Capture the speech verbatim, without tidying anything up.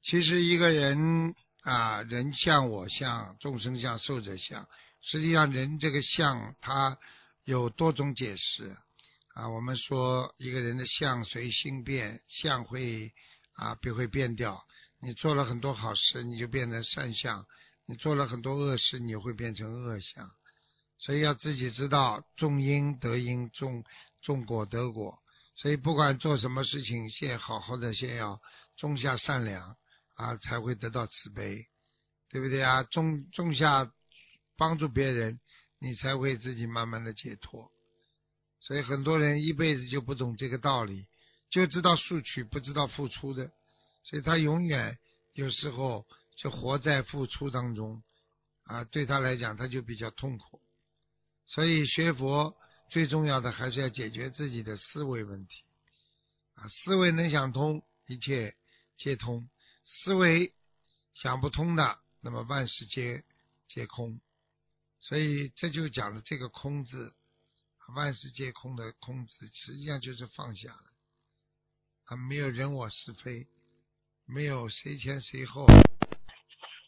其实一个人啊，人相我相，众生相寿者相。实际上，人这个相，它有多种解释啊。我们说一个人的相随心变，相会啊便会变掉。你做了很多好事，你就变成善相；你做了很多恶事，你会变成恶相。所以要自己知道，种因得因，种种果得果。所以不管做什么事情，先好好的，先要种下善良啊，才会得到慈悲，对不对啊？种种下帮助别人，你才会自己慢慢的解脱。所以很多人一辈子就不懂这个道理，就知道索取，不知道付出的，所以他永远有时候就活在付出当中啊，对他来讲他就比较痛苦。所以学佛最重要的还是要解决自己的思维问题啊，思维能想通，一切皆通；思维想不通的，那么万事皆皆空。所以这就讲了这个空字，万事皆空的空字，实际上就是放下了啊，没有人我是非，没有谁前谁后，